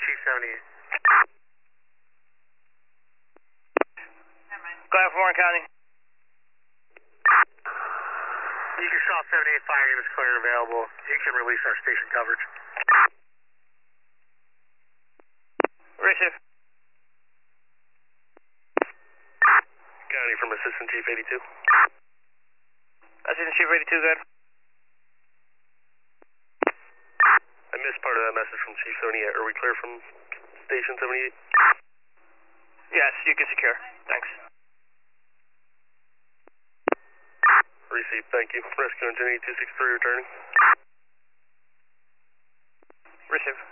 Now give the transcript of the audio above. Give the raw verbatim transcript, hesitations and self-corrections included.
Chief seventy-eight. Go ahead, Warren County. You can Shaw seventy-eight fire units clear and available. You can release our station coverage. Receive. County from Assistant Chief eighty-two. Assistant Chief eighty-two, good. I missed part of that message from Chief seventy-eight. Are we clear from Station seventy-eight? Yes, you can secure. Thanks. Receive, thank you. Rescue Engine eight two six three returning. Receive.